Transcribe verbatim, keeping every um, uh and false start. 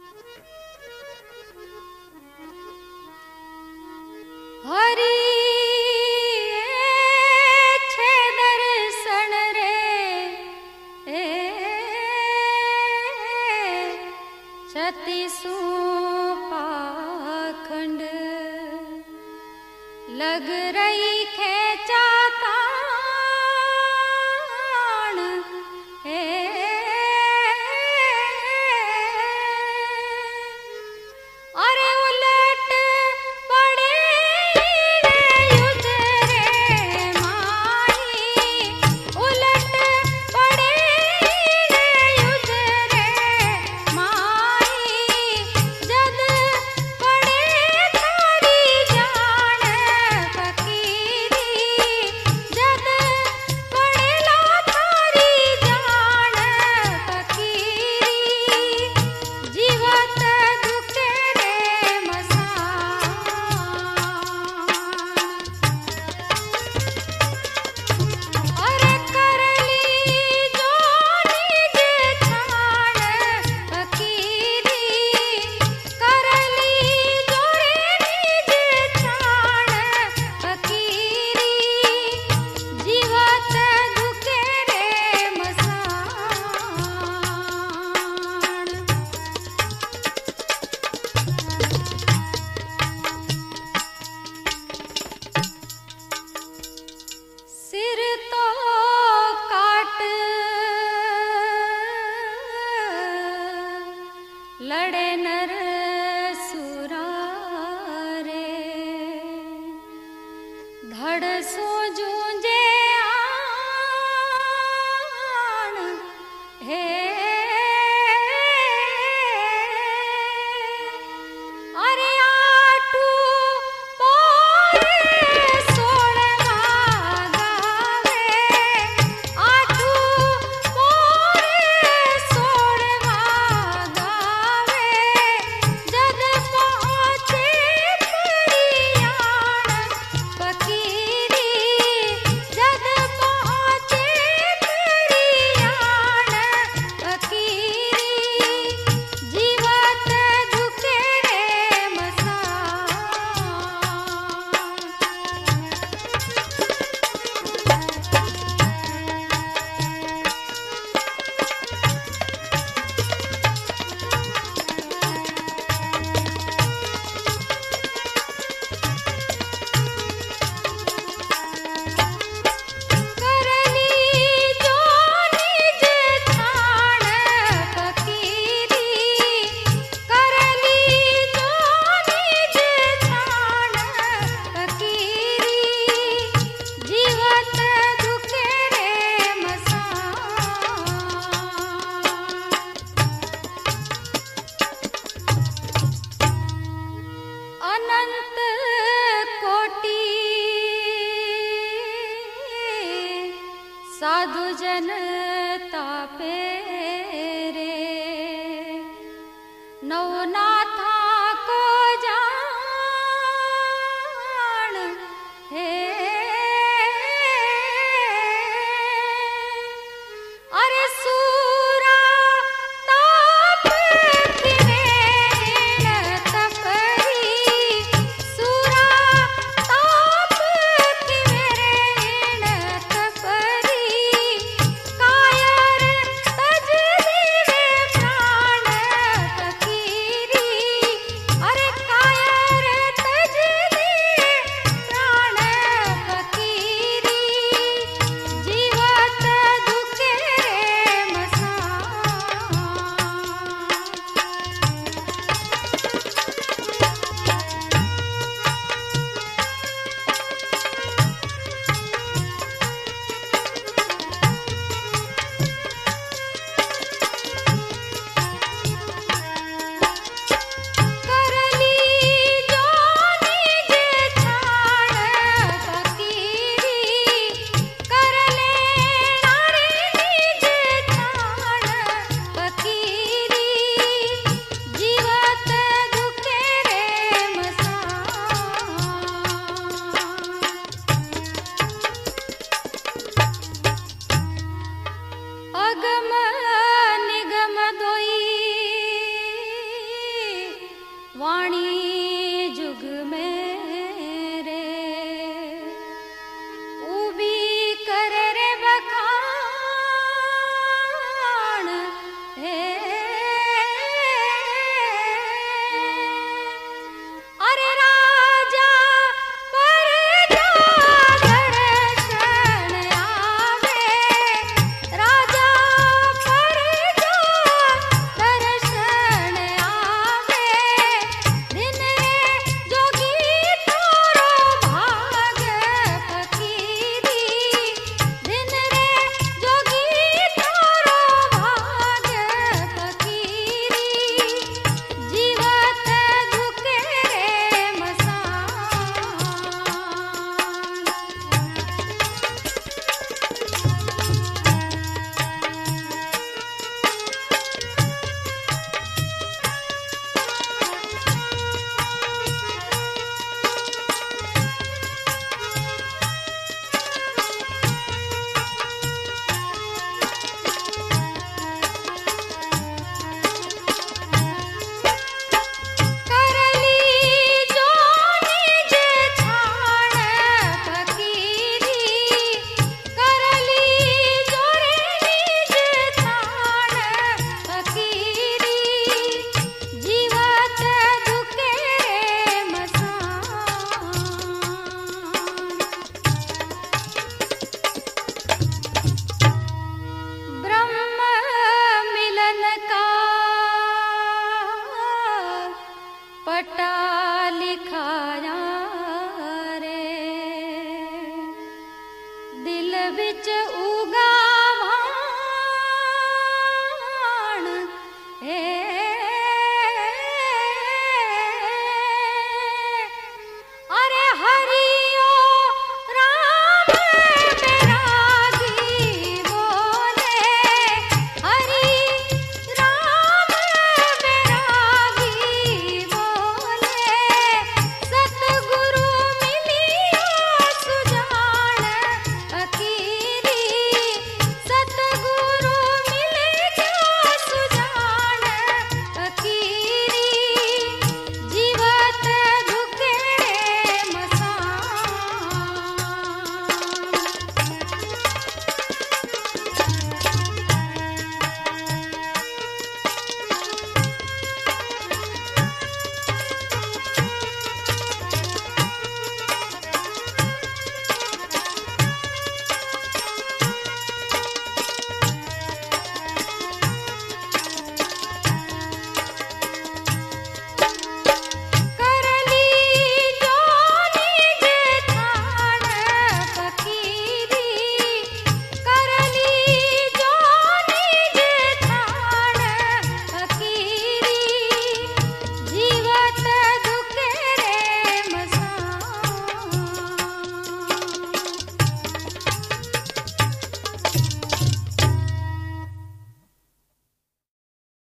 हरि छे दर्शन रे छत्तीसो पाखंड लग रही खेचातान हे अरे उलट पड़े रे युद्ध रे माई उलट पड़े रे युद्ध रे माई जद पड़े थारी जान फकीरी जद पड़ेला थारी जान फकीरी जीवत दुखे रे अरे करली जो निज छाण फकीरी करली जो रे निज छाण फकीरी जीवत दुखे रे मसान सिर तो काट लड़े नर सुरा रे धड़ सो जूंजे आन हे अरे आटू पोरे सोलवा गावे आटू पोरे सोलवा गावे जद पहुंचे परियाण फकीरी जद पहुंचे परियाण फकीरी जीवत दुखे रे मसान करली जो निज छाण फकीरी करली जो निज छाण फकीरी जीवत दुखे रे मसान अनंत कोटि साधु जन तापे रे नवना